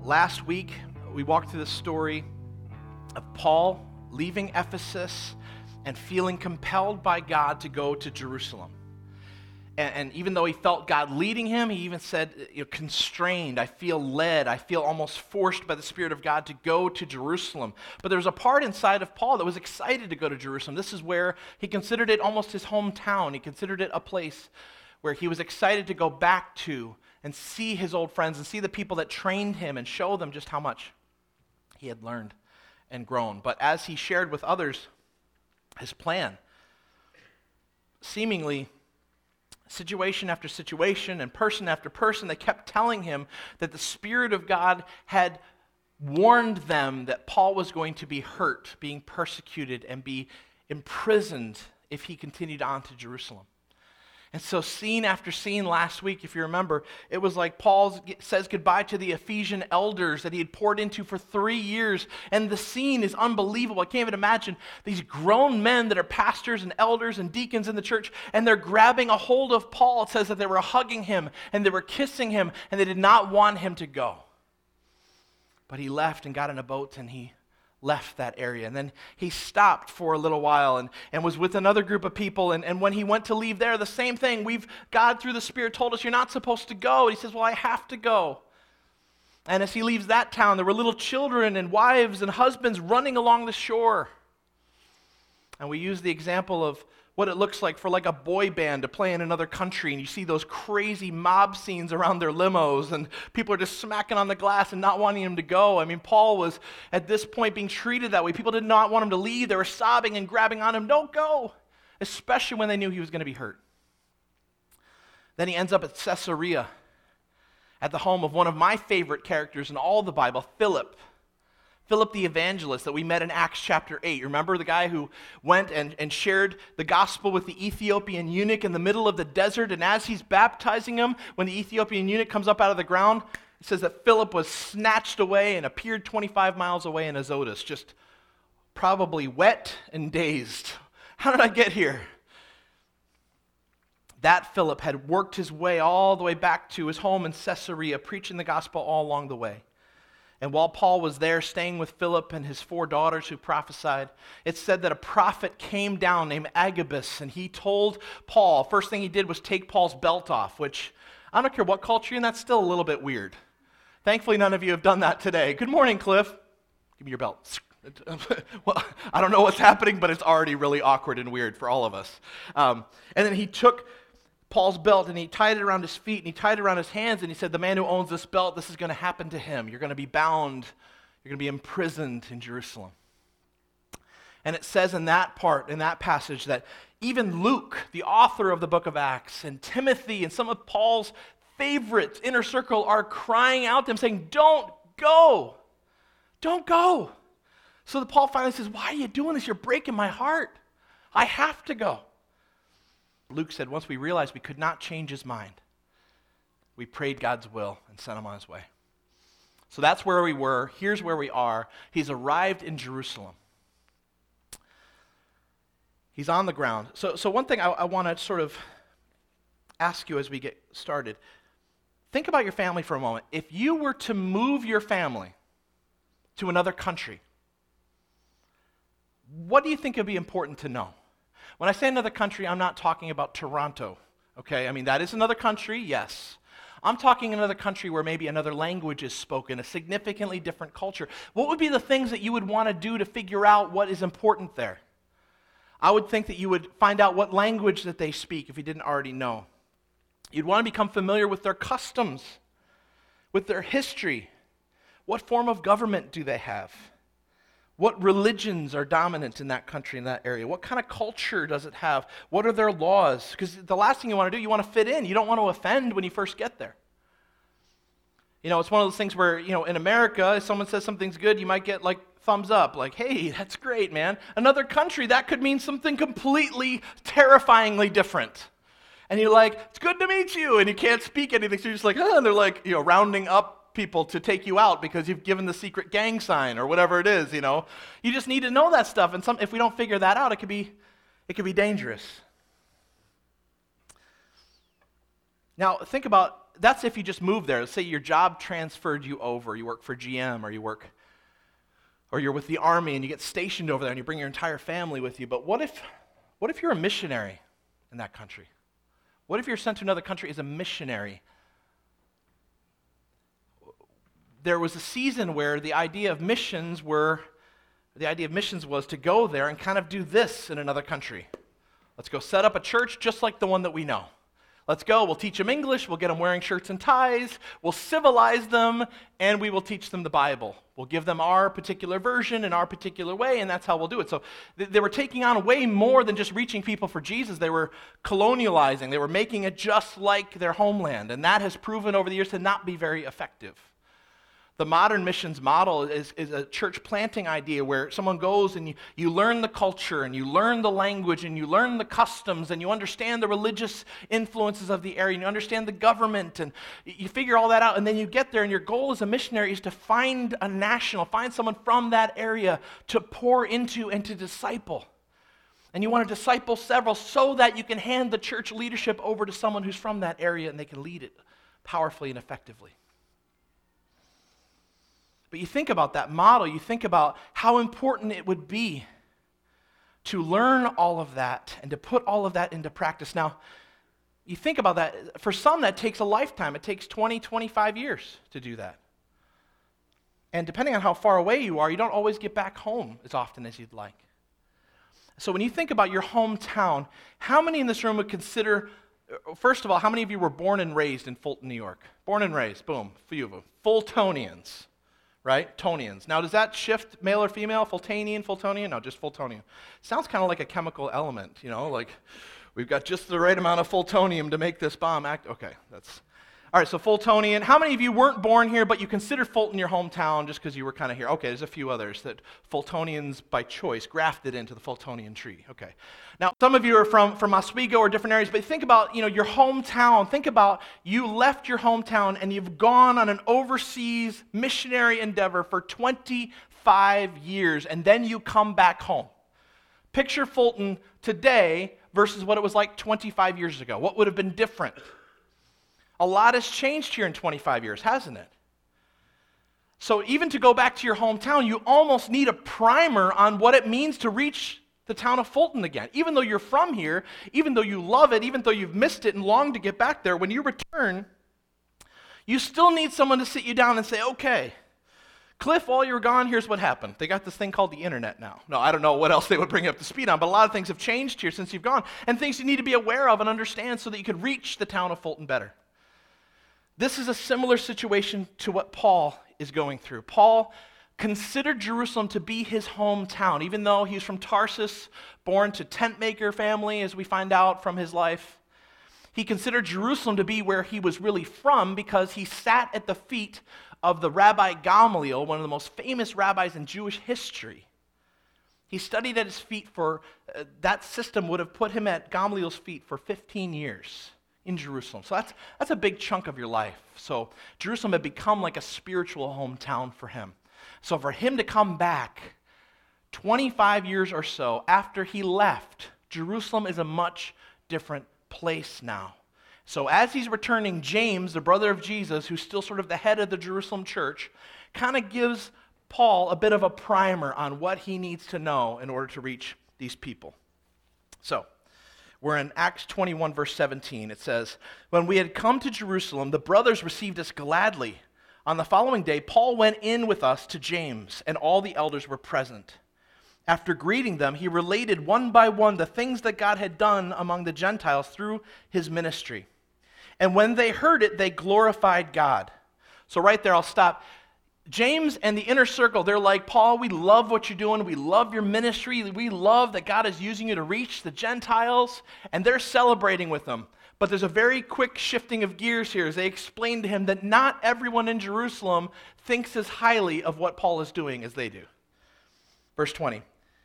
Last week, we walked through the story of Paul leaving Ephesus and feeling compelled by God to go to Jerusalem. And even though he felt God leading him, he even said, constrained, I feel led, I feel almost forced by the Spirit of God to go to Jerusalem. But there was a part inside of Paul that was excited to go to Jerusalem. This is where he considered it almost his hometown. He considered it a place where he was excited to go back to and see his old friends and see the people that trained him and show them just how much he had learned and grown. But as he shared with others his plan, seemingly situation after situation and person after person, they kept telling him that the Spirit of God had warned them that Paul was going to be hurt, being persecuted, and be imprisoned if he continued on to Jerusalem. And so scene after scene last week, if you remember, it was like Paul says goodbye to the Ephesian elders that he had poured into for 3 years. And the scene is unbelievable. I can't even imagine these grown men that are pastors and elders and deacons in the church, and they're grabbing a hold of Paul. It says that they were hugging him and they were kissing him, and they did not want him to go. But he left and got in a boat, and he left that area. And then he stopped for a little while and was with another group of people. And when he went to leave there, the same thing. God through the Spirit told us, you're not supposed to go. And he says, well, I have to go. And as he leaves that town, there were little children and wives and husbands running along the shore. And we use the example of what it looks like for like a boy band to play in another country, and you see those crazy mob scenes around their limos, and people are just smacking on the glass and not wanting him to go. I mean, Paul was at this point being treated that way. People did not want him to leave. They were sobbing and grabbing on him, don't go, especially when they knew he was going to be hurt. Then he ends up at Caesarea, at the home of one of my favorite characters in all the Bible, Philip the evangelist that we met in Acts chapter 8. Remember the guy who went and shared the gospel with the Ethiopian eunuch in the middle of the desert, and as he's baptizing him, when the Ethiopian eunuch comes up out of the ground, it says that Philip was snatched away and appeared 25 miles away in Azotus, just probably wet and dazed. How did I get here? That Philip had worked his way all the way back to his home in Caesarea, preaching the gospel all along the way. And while Paul was there staying with Philip and his 4 daughters who prophesied, it said that a prophet came down named Agabus, and he told Paul, first thing he did was take Paul's belt off, which I don't care what culture you're in, that's still a little bit weird. Thankfully, none of you have done that today. Good morning, Cliff. Give me your belt. Well, I don't know what's happening, but it's already really awkward and weird for all of us. And then he took Paul's belt and he tied it around his feet and he tied it around his hands, and he said, the man who owns this belt, this is going to happen to him. You're going to be bound. You're going to be imprisoned in Jerusalem. And it says in that part, in that passage, that even Luke, the author of the book of Acts, and Timothy and some of Paul's favorites, inner circle, are crying out to him saying, don't go. Don't go. So Paul finally says, why are you doing this? You're breaking my heart. I have to go. Luke said, once we realized we could not change his mind, we prayed God's will and sent him on his way. So that's where we were. Here's where we are. He's arrived in Jerusalem. He's on the ground. So one thing I want to sort of ask you as we get started, think about your family for a moment. If you were to move your family to another country, what do you think would be important to know? When I say another country, I'm not talking about Toronto, okay? I mean, that is another country, yes. I'm talking another country where maybe another language is spoken, a significantly different culture. What would be the things that you would want to do to figure out what is important there? I would think that you would find out what language that they speak if you didn't already know. You'd want to become familiar with their customs, with their history. What form of government do they have? What religions are dominant in that country, in that area? What kind of culture does it have? What are their laws? Because the last thing you want to do, you want to fit in. You don't want to offend when you first get there. You know, it's one of those things where, in America, if someone says something's good, you might get like thumbs up, like, hey, that's great, man. Another country, that could mean something completely terrifyingly different. And you're like, it's good to meet you, and you can't speak anything, so you're just like, and they're like, rounding up people to take you out because you've given the secret gang sign or whatever it is, You just need to know that stuff, and if we don't figure that out, it could be dangerous. Now, think about that's if you just moved there. Let's say your job transferred you over. You work for GM or you're with the Army and you get stationed over there and you bring your entire family with you. But what if you're a missionary in that country? What if you're sent to another country as a missionary? There was a season where the idea of missions was to go there and kind of do this in another country. Let's go set up a church just like the one that we know. Let's go, we'll teach them English, we'll get them wearing shirts and ties, we'll civilize them, and we will teach them the Bible. We'll give them our particular version in our particular way, and that's how we'll do it. So they were taking on way more than just reaching people for Jesus. They were colonializing. They were making it just like their homeland, and that has proven over the years to not be very effective. The modern missions model is a church planting idea where someone goes and you learn the culture and you learn the language and you learn the customs and you understand the religious influences of the area and you understand the government and you figure all that out, and then you get there and your goal as a missionary is to find someone from that area to pour into and to disciple. And you want to disciple several so that you can hand the church leadership over to someone who's from that area and they can lead it powerfully and effectively. But you think about that model, you think about how important it would be to learn all of that and to put all of that into practice. Now, you think about that, for some that takes a lifetime. It takes 20, 25 years to do that. And depending on how far away you are, you don't always get back home as often as you'd like. So when you think about your hometown, how many in this room would consider, first of all, how many of you were born and raised in Fulton, New York? Born and raised, boom, a few of them. Fultonians. Right? Tonians. Now, does that shift male or female? Fultonian? No, just Fultonian. Sounds kind of like a chemical element, like we've got just the right amount of Fultonium to make this bomb act. Okay, that's... All right, so Fultonian. How many of you weren't born here, but you consider Fulton your hometown just because you were kind of here? Okay, there's a few others that Fultonians by choice grafted into the Fultonian tree. Okay. Now, some of you are from Oswego or different areas, but think about, your hometown. Think about you left your hometown and you've gone on an overseas missionary endeavor for 25 years, and then you come back home. Picture Fulton today versus what it was like 25 years ago. What would have been different? A lot has changed here in 25 years, hasn't it? So even to go back to your hometown, you almost need a primer on what it means to reach the town of Fulton again. Even though you're from here, even though you love it, even though you've missed it and long to get back there, when you return, you still need someone to sit you down and say, okay, Cliff, while you were gone, here's what happened. They got this thing called the internet now. No, I don't know what else they would bring you up to speed on, but a lot of things have changed here since you've gone, and things you need to be aware of and understand so that you can reach the town of Fulton better. This is a similar situation to what Paul is going through. Paul considered Jerusalem to be his hometown, even though he's from Tarsus, born to tent maker family, as we find out from his life. He considered Jerusalem to be where he was really from because he sat at the feet of the Rabbi Gamaliel, one of the most famous rabbis in Jewish history. He studied at his feet that system would have put him at Gamaliel's feet for 15 years. In Jerusalem. So that's a big chunk of your life. So Jerusalem had become like a spiritual hometown for him. So for him to come back 25 years or so after he left, Jerusalem is a much different place now. So as he's returning, James, the brother of Jesus, who's still sort of the head of the Jerusalem church, kind of gives Paul a bit of a primer on what he needs to know in order to reach these people. So, we're in Acts 21, verse 17. It says, "When we had come to Jerusalem, the brothers received us gladly. On the following day, Paul went in with us to James, and all the elders were present. After greeting them, he related one by one the things that God had done among the Gentiles through his ministry. And when they heard it, they glorified God." So right there, I'll stop. James and the inner circle, they're like, Paul, we love what you're doing. We love your ministry. We love that God is using you to reach the Gentiles. And they're celebrating with them. But there's a very quick shifting of gears here as they explain to him that not everyone in Jerusalem thinks as highly of what Paul is doing as they do. Verse 20.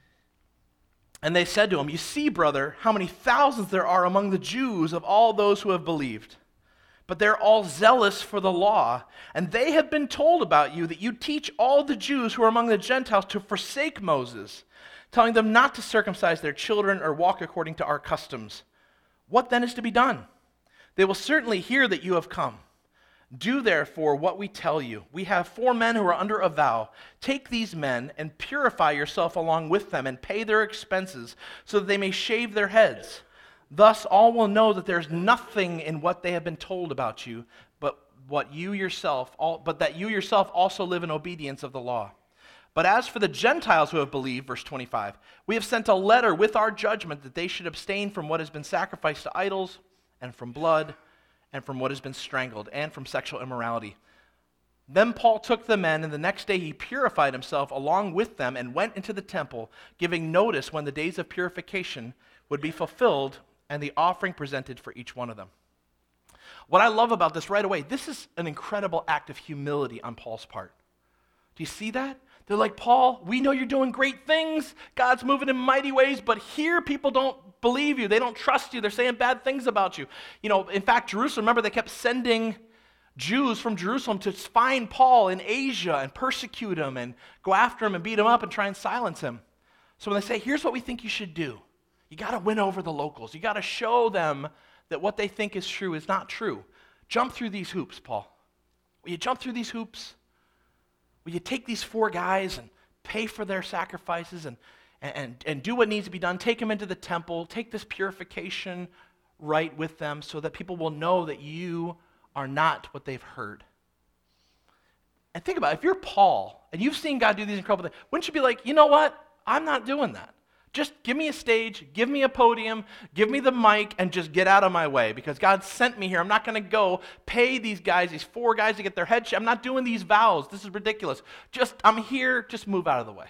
"And they said to him, 'You see, brother, how many thousands there are among the Jews of all those who have believed. But they're all zealous for the law, and they have been told about you that you teach all the Jews who are among the Gentiles to forsake Moses, telling them not to circumcise their children or walk according to our customs. What then is to be done? They will certainly hear that you have come. Do therefore what we tell you. We have 4 men who are under a vow. Take these men and purify yourself along with them and pay their expenses so that they may shave their heads. Thus all will know that there's nothing in what they have been told about you, but that you yourself also live in obedience of the law. But as for the Gentiles who have believed, verse 25, we have sent a letter with our judgment that they should abstain from what has been sacrificed to idols, and from blood, and from what has been strangled, and from sexual immorality. Then Paul took the men, and the next day he purified himself along with them and went into the temple, giving notice when the days of purification would be fulfilled and the offering presented for each one of them. What I love about this right away, this is an incredible act of humility on Paul's part. Do you see that? They're like, Paul, we know you're doing great things. God's moving in mighty ways, but here people don't believe you. They don't trust you. They're saying bad things about you. In fact, Jerusalem, remember, they kept sending Jews from Jerusalem to find Paul in Asia and persecute him and go after him and beat him up and try and silence him. So when they say, here's what we think you should do, you got to win over the locals. You got to show them that what they think is true is not true. Jump through these hoops, Paul. Will you jump through these hoops? Will you take these 4 guys and pay for their sacrifices and do what needs to be done? Take them into the temple. Take this purification rite with them so that people will know that you are not what they've heard. And think about it. If you're Paul and you've seen God do these incredible things, wouldn't you be like, you know what? I'm not doing that. Just give me a stage, give me a podium, give me the mic, and just get out of my way because God sent me here. I'm not going to go pay these guys, these 4 guys to get their head shaved. I'm not doing these vows. This is ridiculous. I'm here. Just move out of the way.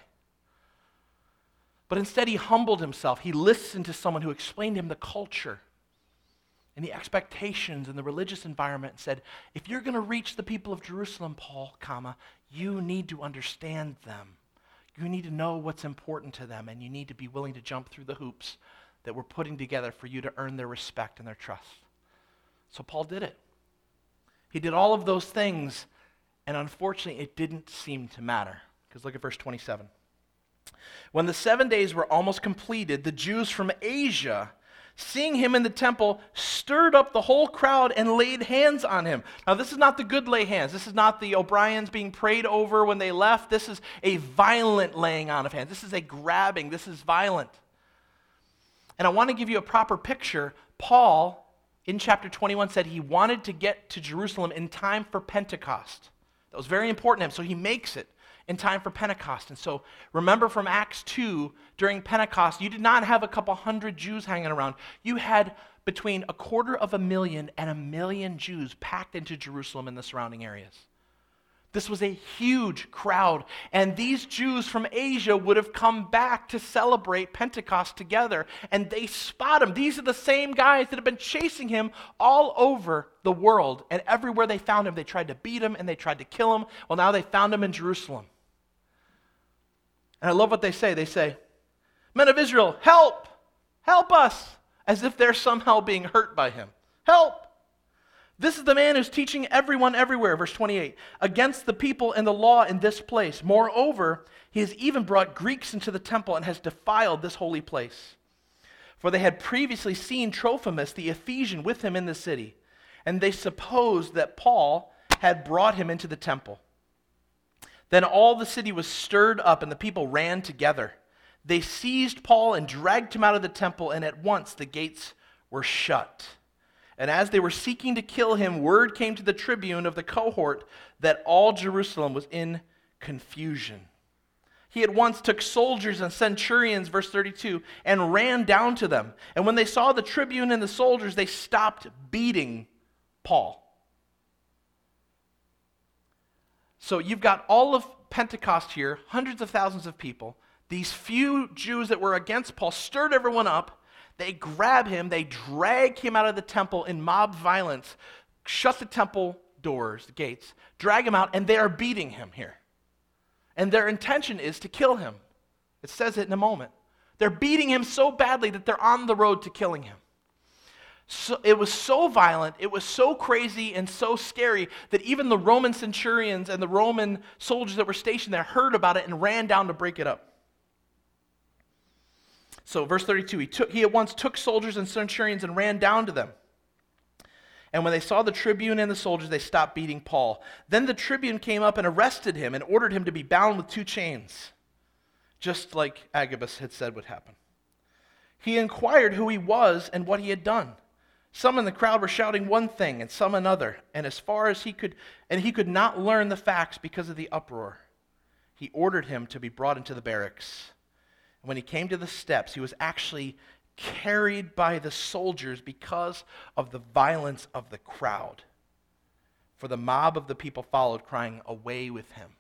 But instead, he humbled himself. He listened to someone who explained to him the culture and the expectations and the religious environment and said, if you're going to reach the people of Jerusalem, Paul, you need to understand them. You need to know what's important to them, and you need to be willing to jump through the hoops that we're putting together for you to earn their respect and their trust. So Paul did it. He did all of those things, and unfortunately, it didn't seem to matter. Because look at verse 27. When the 7 days were almost completed, the Jews from Asia, seeing him in the temple, stirred up the whole crowd and laid hands on him. Now, this is not the good lay hands. This is not the O'Briens being prayed over when they left. This is a violent laying on of hands. This is a grabbing. This is violent. And I want to give you a proper picture. Paul, in chapter 21, said he wanted to get to Jerusalem in time for Pentecost. That was very important to him, so he makes it in time for Pentecost. And so remember from Acts 2, during Pentecost, you did not have a couple hundred Jews hanging around. You had between 250,000 and 1 million Jews packed into Jerusalem and the surrounding areas. This was a huge crowd, and these Jews from Asia would have come back to celebrate Pentecost together, and they spot him. These are the same guys that have been chasing him all over the world, and everywhere they found him, they tried to beat him and they tried to kill him. Well, now they found him in Jerusalem. And I love what they say. They say, men of Israel, help! Help us! As if they're somehow being hurt by him. Help! This is the man who's teaching everyone everywhere, verse 28, against the people and the law in this place. Moreover, he has even brought Greeks into the temple and has defiled this holy place. For they had previously seen Trophimus the Ephesian with him in the city, and they supposed that Paul had brought him into the temple. Then all the city was stirred up, and the people ran together. They seized Paul and dragged him out of the temple, and at once the gates were shut. And as they were seeking to kill him, word came to the tribune of the cohort that all Jerusalem was in confusion. He at once took soldiers and centurions, verse 32, and ran down to them. And when they saw the tribune and the soldiers, they stopped beating Paul. So you've got all of Pentecost here, hundreds of thousands of people. These few Jews that were against Paul stirred everyone up. They grab him, they drag him out of the temple in mob violence, shut the temple doors, the gates, drag him out, and they are beating him here. And their intention is to kill him. It says it in a moment. They're beating him so badly that they're on the road to killing him. So, it was so violent, it was so crazy and so scary that even the Roman centurions and the Roman soldiers that were stationed there heard about it and ran down to break it up. So verse 32, he at once took soldiers and centurions and ran down to them. And when they saw the tribune and the soldiers, they stopped beating Paul. Then the tribune came up and arrested him and ordered him to be bound with 2 chains, just like Agabus had said would happen. He inquired who he was and what he had done. Some in the crowd were shouting one thing and some another, and as far as he could not learn the facts because of the uproar. He ordered him to be brought into the barracks. And when he came to the steps, he was actually carried by the soldiers because of the violence of the crowd. For the mob of the people followed, crying, "Away with him."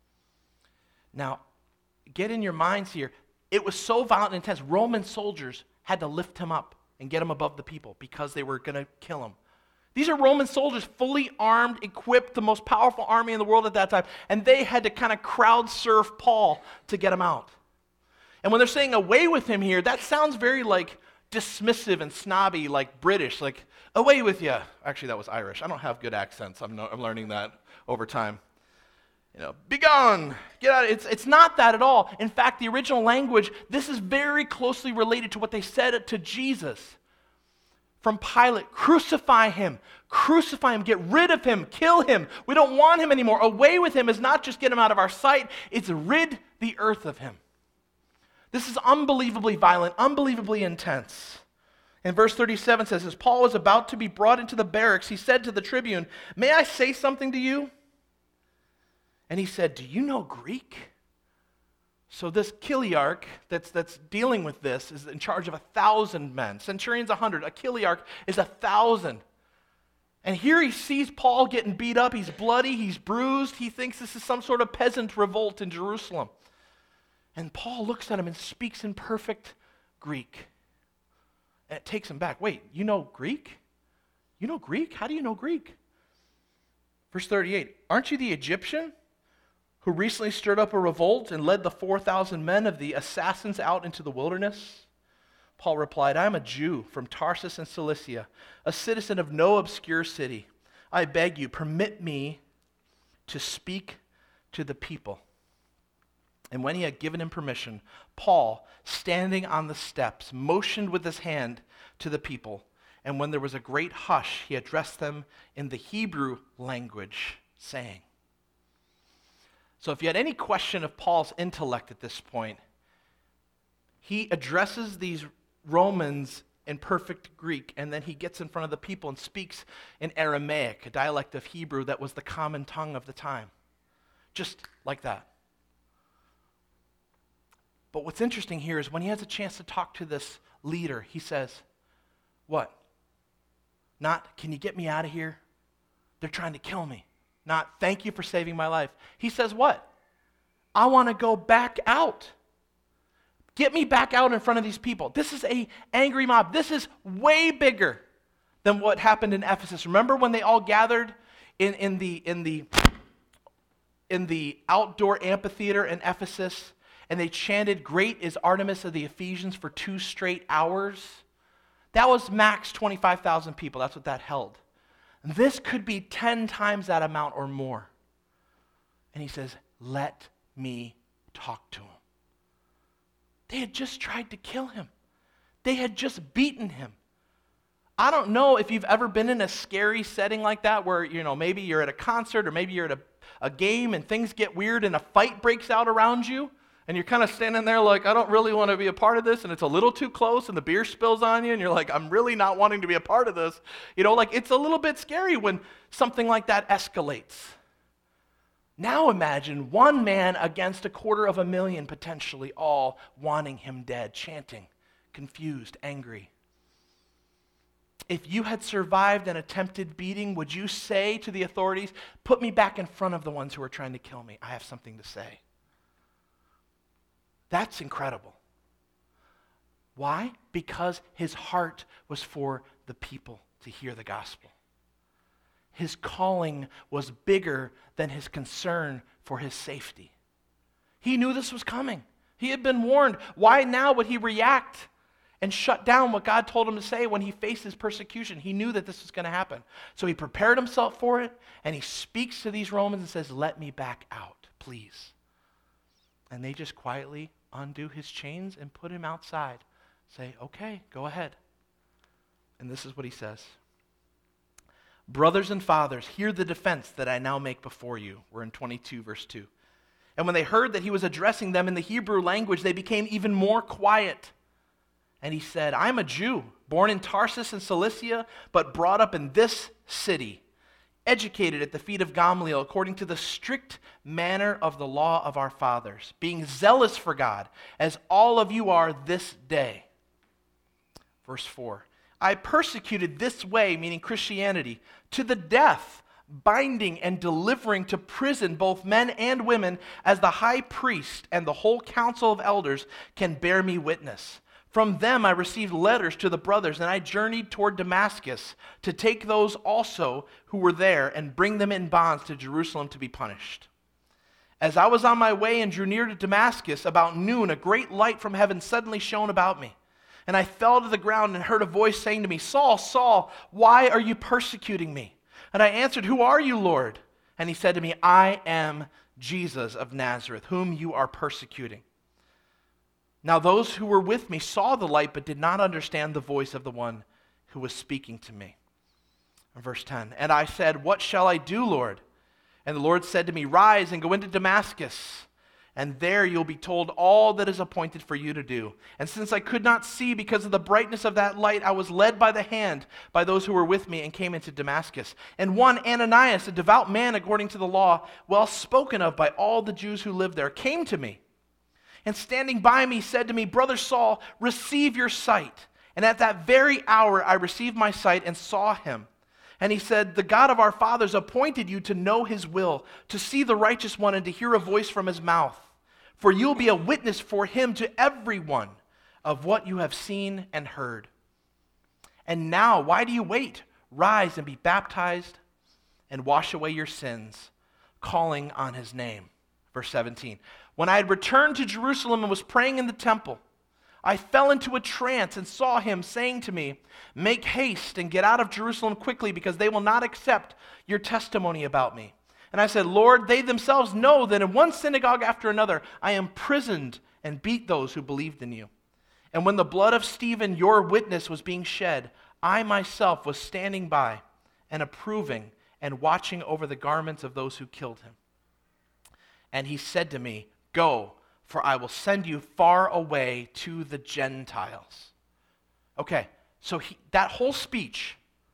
Now, get in your minds here. It was so violent and intense, Roman soldiers had to lift him up and get him above the people because they were going to kill him. These are Roman soldiers, fully armed, equipped, the most powerful army in the world at that time, and they had to kind of crowd surf Paul to get him out. And when they're saying "away with him" here, that sounds very like dismissive and snobby, like British, like "away with you." Actually, that was Irish. I don't have good accents. I'm learning that over time. Be gone, get out. It's not that at all. In fact, the original language, this is very closely related to what they said to Jesus. From Pilate, crucify him, get rid of him, kill him. We don't want him anymore. Away with him is not just get him out of our sight, it's rid the earth of him. This is unbelievably violent, unbelievably intense. And verse 37 says, as Paul was about to be brought into the barracks, he said to the tribune, "May I say something to you?" And he said, "Do you know Greek?" So this Chiliarch that's dealing with this is in charge of 1,000 men. Centurion's 100. A Chiliarch is 1,000. And here he sees Paul getting beat up. He's bloody. He's bruised. He thinks this is some sort of peasant revolt in Jerusalem. And Paul looks at him and speaks in perfect Greek. And it takes him back. Wait, you know Greek? You know Greek? How do you know Greek? Verse 38, aren't you the Egyptian who recently stirred up a revolt and led the 4,000 men of the assassins out into the wilderness? Paul replied, I am a Jew from Tarsus in Cilicia, a citizen of no obscure city. I beg you, permit me to speak to the people. And when he had given him permission, Paul, standing on the steps, motioned with his hand to the people. And when there was a great hush, he addressed them in the Hebrew language, saying. So if you had any question of Paul's intellect at this point, he addresses these Romans in perfect Greek, and then he gets in front of the people and speaks in Aramaic, a dialect of Hebrew that was the common tongue of the time. Just like that. But what's interesting here is when he has a chance to talk to this leader, he says, what? Not, can you get me out of here? They're trying to kill me. Not, thank you for saving my life. He says what? I want to go back out. Get me back out in front of these people. This is an angry mob. This is way bigger than what happened in Ephesus. Remember when they all gathered in the outdoor amphitheater in Ephesus, and they chanted, "Great is Artemis of the Ephesians" for 2 straight hours? That was max 25,000 people. That's what that held. And this could be 10 times that amount or more. And he says, let me talk to him. They had just tried to kill him. They had just beaten him. I don't know if you've ever been in a scary setting like that where, maybe you're at a concert or maybe you're at a game and things get weird and a fight breaks out around you. And you're kind of standing there like, I don't really want to be a part of this, and it's a little too close, and the beer spills on you, and you're like, I'm really not wanting to be a part of this. It's a little bit scary when something like that escalates. Now imagine one man against 250,000, potentially, all wanting him dead, chanting, confused, angry. If you had survived an attempted beating, would you say to the authorities, put me back in front of the ones who are trying to kill me? I have something to say. That's incredible. Why? Because his heart was for the people to hear the gospel. His calling was bigger than his concern for his safety. He knew this was coming. He had been warned. Why now would he react and shut down what God told him to say when he faces persecution? He knew that this was going to happen. So he prepared himself for it, and he speaks to these Romans and says, let me back out, please. And they just quietly undo his chains and put him outside. Say, okay, go ahead. And this is what he says. Brothers and fathers, hear the defense that I now make before you. We're in 22, verse 2. And when they heard that he was addressing them in the Hebrew language, they became even more quiet. And he said, I am a Jew, born in Tarsus in Cilicia, but brought up in this city, educated at the feet of Gamaliel according to the strict manner of the law of our fathers, being zealous for God, as all of you are this day. Verse 4, I persecuted this way, meaning Christianity, to the death, binding and delivering to prison both men and women, as the high priest and the whole council of elders can bear me witness. From them I received letters to the brothers, and I journeyed toward Damascus to take those also who were there and bring them in bonds to Jerusalem to be punished. As I was on my way and drew near to Damascus, about noon, a great light from heaven suddenly shone about me. And I fell to the ground and heard a voice saying to me, Saul, Saul, why are you persecuting me? And I answered, Who are you, Lord? And he said to me, I am Jesus of Nazareth, whom you are persecuting. Now those who were with me saw the light, but did not understand the voice of the one who was speaking to me. Verse 10, and I said, What shall I do, Lord? And the Lord said to me, Rise and go into Damascus, and there you'll be told all that is appointed for you to do. And since I could not see because of the brightness of that light, I was led by the hand by those who were with me and came into Damascus. And one, Ananias, a devout man according to the law, well spoken of by all the Jews who lived there, came to me. And standing by me said to me, Brother Saul, receive your sight. And at that very hour I received my sight and saw him. And he said, The God of our fathers appointed you to know his will, to see the righteous one and to hear a voice from his mouth. For you will be a witness for him to everyone of what you have seen and heard. And now, why do you wait? Rise and be baptized and wash away your sins, calling on his name. Verse 17. When I had returned to Jerusalem and was praying in the temple, I fell into a trance and saw him saying to me, Make haste and get out of Jerusalem quickly, because they will not accept your testimony about me. And I said, Lord, they themselves know that in one synagogue after another I imprisoned and beat those who believed in you. And when the blood of Stephen, your witness, was being shed, I myself was standing by and approving and watching over the garments of those who killed him. And he said to me, Go, for I will send you far away to the Gentiles. Okay, so that whole speech,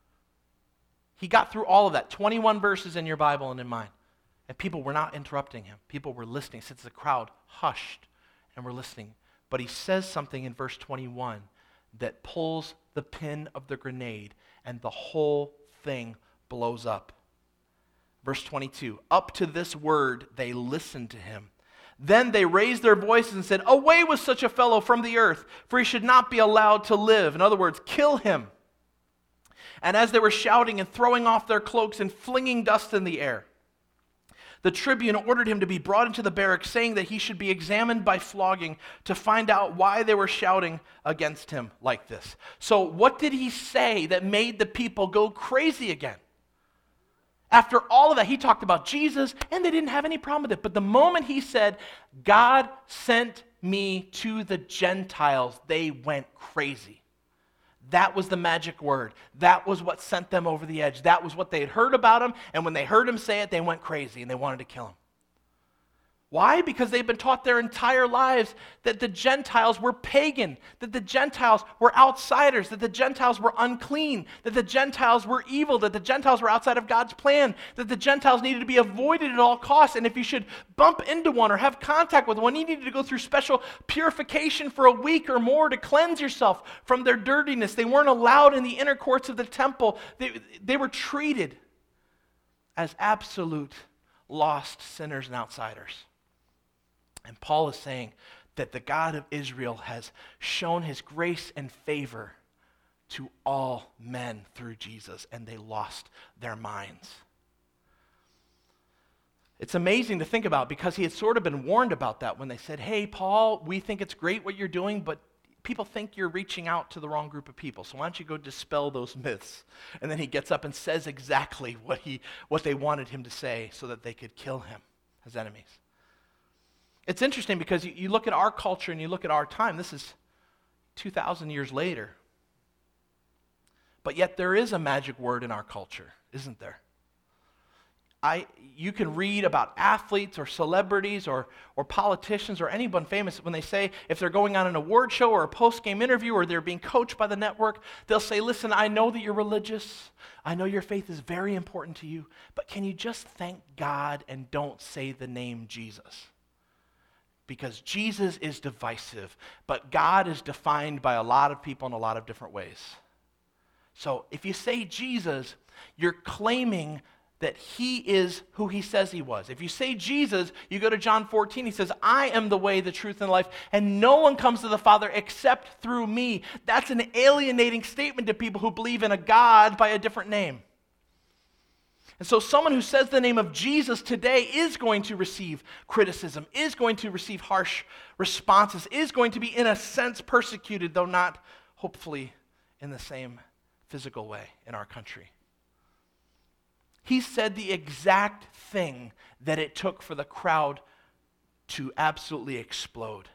he got through all of that, 21 verses in your Bible and in mine. And people were not interrupting him. People were listening, since the crowd hushed and were listening. But he says something in verse 21 that pulls the pin of the grenade, and the whole thing blows up. Verse 22, up to this word they listened to him. Then they raised their voices and said, Away with such a fellow from the earth, for he should not be allowed to live. In other words, kill him. And as they were shouting and throwing off their cloaks and flinging dust in the air, the tribune ordered him to be brought into the barracks, saying that he should be examined by flogging to find out why they were shouting against him like this. So what did he say that made the people go crazy again? After all of that, he talked about Jesus, and they didn't have any problem with it. But the moment he said, God sent me to the Gentiles, they went crazy. That was the magic word. That was what sent them over the edge. That was what they had heard about him, and when they heard him say it, they went crazy, and they wanted to kill him. Why? Because they've been taught their entire lives that the Gentiles were pagan, that the Gentiles were outsiders, that the Gentiles were unclean, that the Gentiles were evil, that the Gentiles were outside of God's plan, that the Gentiles needed to be avoided at all costs, and if you should bump into one or have contact with one, you needed to go through special purification for a week or more to cleanse yourself from their dirtiness. They weren't allowed in the inner courts of the temple. They were treated as absolute lost sinners and outsiders. And Paul is saying that the God of Israel has shown his grace and favor to all men through Jesus, and they lost their minds. It's amazing to think about, because he had sort of been warned about that when they said, Hey, Paul, we think it's great what you're doing, but people think you're reaching out to the wrong group of people, so why don't you go dispel those myths? And then he gets up and says exactly what they wanted him to say so that they could kill him as enemies. It's interesting because you look at our culture and you look at our time. This is 2,000 years later. But yet there is a magic word in our culture. isn't there? You can read about athletes or celebrities or politicians or anyone famous when they say, if they're going on an award show or a post-game interview or they're being coached by the network, they'll say, listen, I know that you're religious. I know your faith is very important to you, but can you just thank God and don't say the name Jesus? Because Jesus is divisive, but God is defined by a lot of people in a lot of different ways. So if you say Jesus, you're claiming that he is who he says he was. If you say Jesus, you go to John 14, he says, I am the way, the truth, and the life, and no one comes to the Father except through me. That's an alienating statement to people who believe in a God by a different name. And so someone who says the name of Jesus today is going to receive criticism, is going to receive harsh responses, is going to be in a sense persecuted, though not hopefully in the same physical way in our country. He said the exact thing that it took for the crowd to absolutely explode.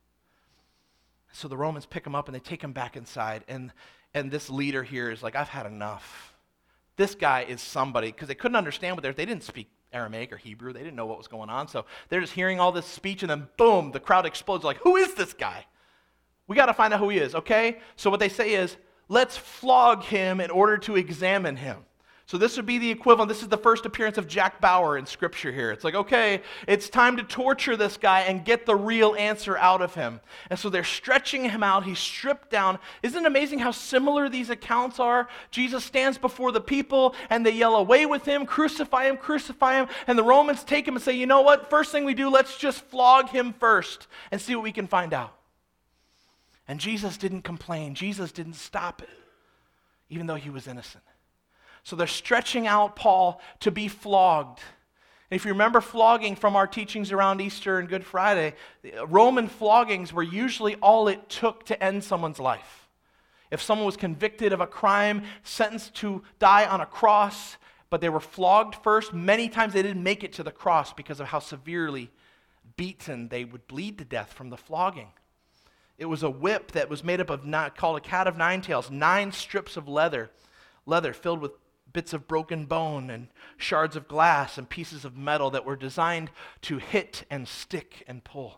So the Romans pick him up and they take him back inside. And this leader here is like, I've had enough. This guy is somebody, because they couldn't understand what they didn't speak Aramaic or Hebrew. They didn't know what was going on. So they're just hearing all this speech and then boom, the crowd explodes. Like, who is this guy? We got to find out who he is, okay? So what they say is, let's flog him in order to examine him. So this would be the equivalent. This is the first appearance of Jack Bauer in Scripture here. It's like, okay, it's time to torture this guy and get the real answer out of him. And so they're stretching him out. He's stripped down. Isn't it amazing how similar these accounts are? Jesus stands before the people and they yell, away with him, crucify him, crucify him. And the Romans take him and say, you know what? First thing we do, let's just flog him first and see what we can find out. And Jesus didn't complain. Jesus didn't stop it, even though he was innocent. So they're stretching out Paul to be flogged. And if you remember flogging from our teachings around Easter and Good Friday, Roman floggings were usually all it took to end someone's life. If someone was convicted of a crime, sentenced to die on a cross, but they were flogged first, many times they didn't make it to the cross because of how severely beaten they would bleed to death from the flogging. It was a whip that was made up of, called a cat of nine tails, 9 strips of leather filled with bits of broken bone and shards of glass and pieces of metal that were designed to hit and stick and pull.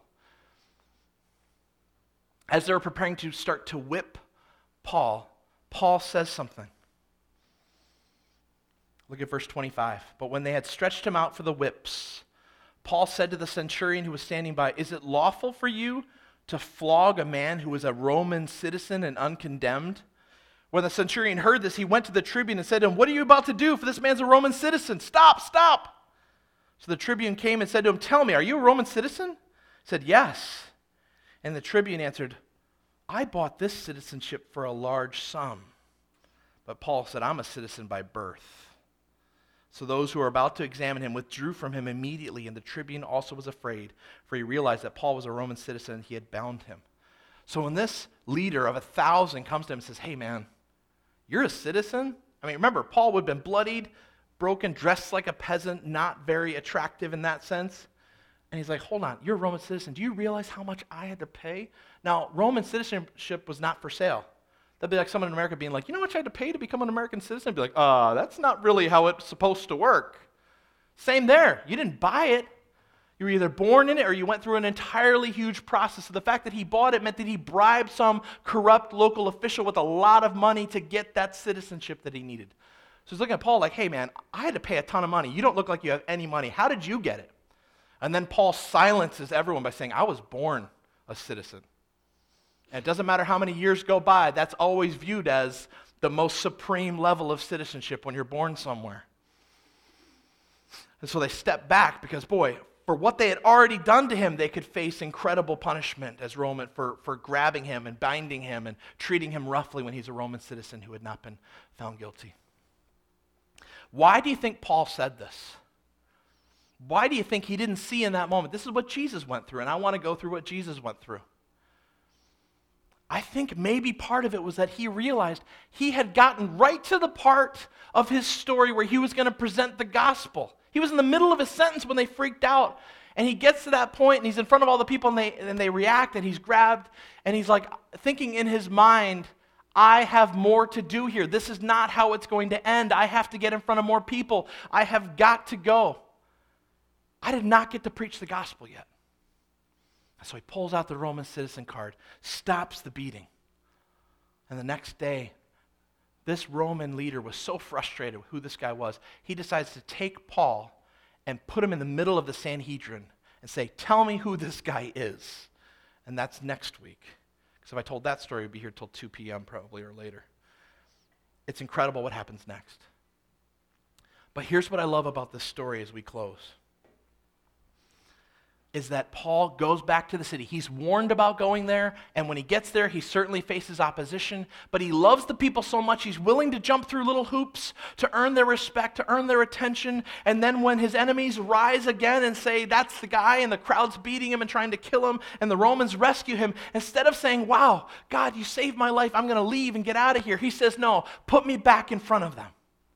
As they were preparing to start to whip Paul says something. Look at verse 25. But when they had stretched him out for the whips, Paul said to the centurion who was standing by, is it lawful for you to flog a man who is a Roman citizen and uncondemned? When the centurion heard this, he went to the tribune and said to him, what are you about to do? For this man's a Roman citizen. Stop. So the tribune came and said to him, tell me, are you a Roman citizen? He said, yes. And the tribune answered, I bought this citizenship for a large sum. But Paul said, I'm a citizen by birth. So those who were about to examine him withdrew from him immediately, and the tribune also was afraid, for he realized that Paul was a Roman citizen and he had bound him. So when this leader of 1,000 comes to him and says, hey man, you're a citizen? I mean, remember, Paul would have been bloodied, broken, dressed like a peasant, not very attractive in that sense. And he's like, hold on, you're a Roman citizen. Do you realize how much I had to pay? Now, Roman citizenship was not for sale. That'd be like someone in America being like, you know how much I had to pay to become an American citizen? I'd be like, that's not really how it's supposed to work. Same there. You didn't buy it. You were either born in it or you went through an entirely huge process. So the fact that he bought it meant that he bribed some corrupt local official with a lot of money to get that citizenship that he needed. So he's looking at Paul like, hey man, I had to pay a ton of money. You don't look like you have any money. How did you get it? And then Paul silences everyone by saying, I was born a citizen. And it doesn't matter how many years go by, that's always viewed as the most supreme level of citizenship when you're born somewhere. And so they step back because, boy, for what they had already done to him, they could face incredible punishment as Roman for grabbing him and binding him and treating him roughly when he's a Roman citizen who had not been found guilty. Why do you think Paul said this? Why do you think he didn't see in that moment? This is what Jesus went through, and I want to go through what Jesus went through. I think maybe part of it was that he realized he had gotten right to the part of his story where he was going to present the gospel. He was in the middle of his sentence when they freaked out. And he gets to that point, and he's in front of all the people, and they react, and he's grabbed, and he's like thinking in his mind, I have more to do here. This is not how it's going to end. I have to get in front of more people. I have got to go. I did not get to preach the gospel yet. So he pulls out the Roman citizen card, stops the beating. And the next day, this Roman leader was so frustrated with who this guy was, he decides to take Paul and put him in the middle of the Sanhedrin and say, tell me who this guy is. And that's next week. Because if I told that story, we'd be here till 2 p.m. probably or later. It's incredible what happens next. But here's what I love about this story as we close. Is that Paul goes back to the city. He's warned about going there, and when he gets there, he certainly faces opposition, but he loves the people so much, he's willing to jump through little hoops to earn their respect, to earn their attention, and then when his enemies rise again and say, that's the guy, and the crowd's beating him and trying to kill him, and the Romans rescue him, instead of saying, wow, God, you saved my life, I'm going to leave and get out of here, he says, no, put me back in front of them.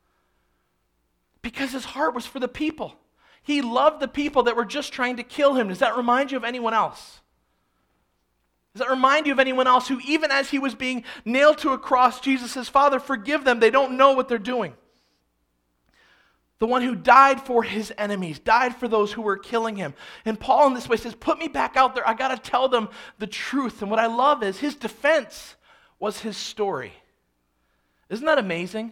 Because his heart was for the people. He loved the people that were just trying to kill him. Does that remind you of anyone else? Does that remind you of anyone else who, even as he was being nailed to a cross, Jesus says, Father, forgive them. They don't know what they're doing. The one who died for his enemies, died for those who were killing him. And Paul in this way says, put me back out there. I got to tell them the truth. And what I love is his defense was his story. Isn't that amazing?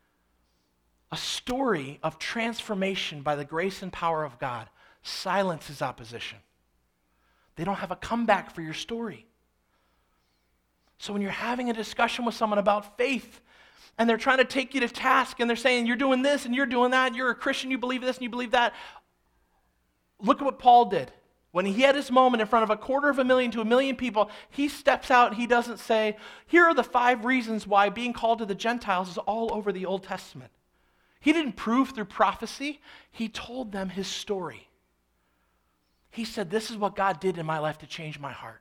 A story of transformation by the grace and power of God silences opposition. They don't have a comeback for your story. So when you're having a discussion with someone about faith, and they're trying to take you to task, and they're saying, you're doing this, and you're doing that, and you're a Christian, you believe this, and you believe that, look at what Paul did. When he had his moment in front of 250,000 to 1 million people, he steps out and he doesn't say, here are the 5 reasons why being called to the Gentiles is all over the Old Testament. He didn't prove through prophecy. He told them his story. He said, this is what God did in my life to change my heart.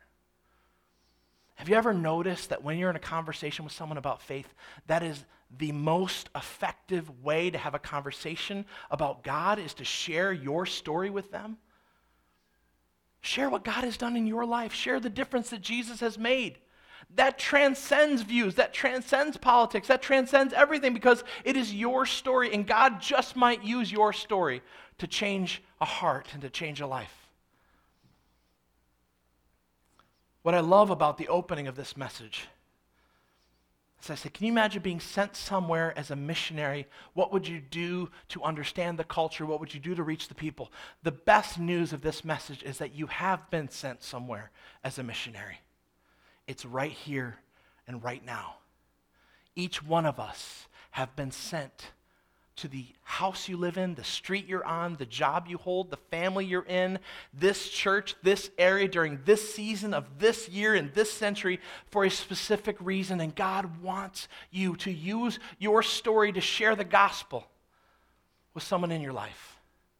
Have you ever noticed that when you're in a conversation with someone about faith, that is the most effective way to have a conversation about God is to share your story with them? Share what God has done in your life. Share the difference that Jesus has made. That transcends views, that transcends politics, that transcends everything because it is your story and God just might use your story to change a heart and to change a life. What I love about the opening of this message is I said, can you imagine being sent somewhere as a missionary? What would you do to understand the culture? What would you do to reach the people? The best news of this message is that you have been sent somewhere as a missionary. It's right here and right now. Each one of us have been sent to the house you live in, the street you're on, the job you hold, the family you're in, this church, this area during this season of this year in this century for a specific reason. And God wants you to use your story to share the gospel with someone in your life.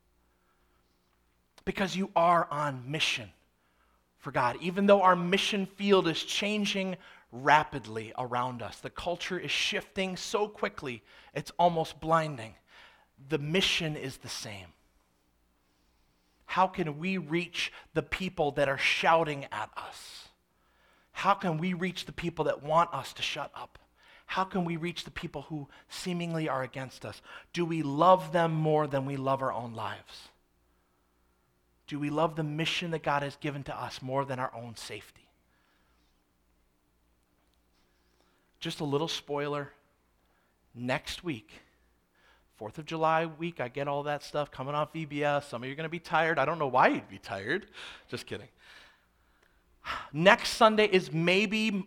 Because you are on mission for God. Even though our mission field is changing rapidly around us, the culture is shifting so quickly, it's almost blinding. The mission is the same. How can we reach the people that are shouting at us? How can we reach the people that want us to shut up? How can we reach the people who seemingly are against us? Do we love them more than we love our own lives? Do we love the mission that God has given to us more than our own safety? Just a little spoiler. Next week, 4th of July week, I get all that stuff coming off VBS. Some of you are going to be tired. I don't know why you'd be tired. Just kidding. Next Sunday is maybe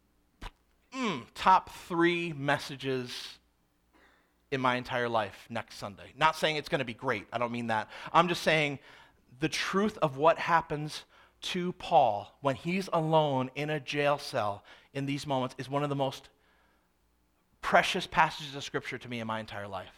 top 3 messages in my entire life next Sunday. Not saying it's going to be great. I don't mean that. I'm just saying the truth of what happens to Paul when he's alone in a jail cell in these moments is one of the most precious passages of Scripture to me in my entire life.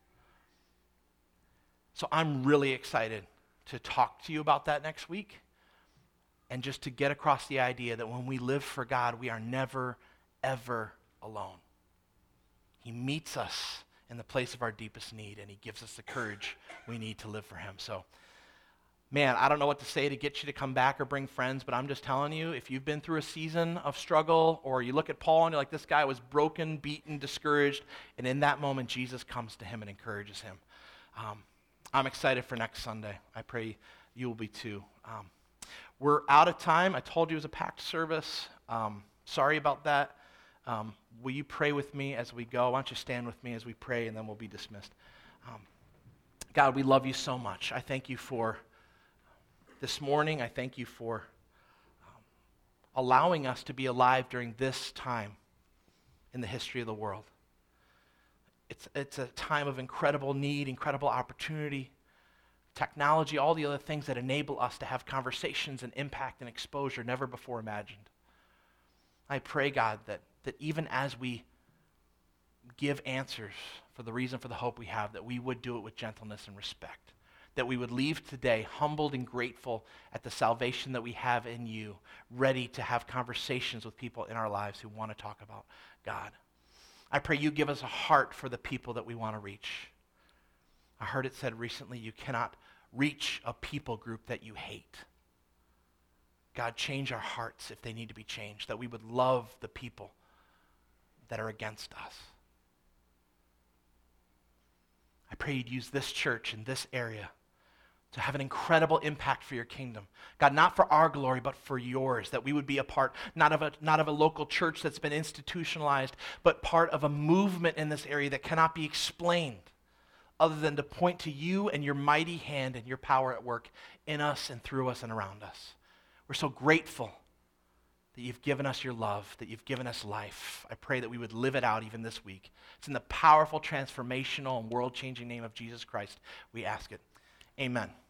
So I'm really excited to talk to you about that next week and just to get across the idea that when we live for God, we are never, ever alone. He meets us in the place of our deepest need, and he gives us the courage we need to live for him. So Man, I don't know what to say to get you to come back or bring friends, but I'm just telling you, if you've been through a season of struggle, or you look at Paul and you're like, this guy was broken, beaten, discouraged, and in that moment, Jesus comes to him and encourages him. I'm excited for next Sunday. I pray you will be too. We're out of time. I told you it was a packed service. Sorry about that. Will you pray with me as we go? Why don't you stand with me as we pray, and then we'll be dismissed. God, we love you so much. I thank you for this morning. I thank you for allowing us to be alive during this time in the history of the world. It's a time of incredible need, incredible opportunity, technology, all the other things that enable us to have conversations and impact and exposure never before imagined. I pray, God, that even as we give answers for the reason for the hope we have, that we would do it with gentleness and respect, that we would leave today humbled and grateful at the salvation that we have in you, ready to have conversations with people in our lives who want to talk about God. I pray you give us a heart for the people that we want to reach. I heard it said recently, you cannot reach a people group that you hate. God, change our hearts if they need to be changed, that we would love the people that are against us. I pray you'd use this church in this area to have an incredible impact for your kingdom. God, not for our glory, but for yours, that we would be a part, not of a local church that's been institutionalized, but part of a movement in this area that cannot be explained other than to point to you and your mighty hand and your power at work in us and through us and around us. We're so grateful that you've given us your love, that you've given us life. I pray that we would live it out even this week. It's in the powerful, transformational, and world-changing name of Jesus Christ we ask it. Amen.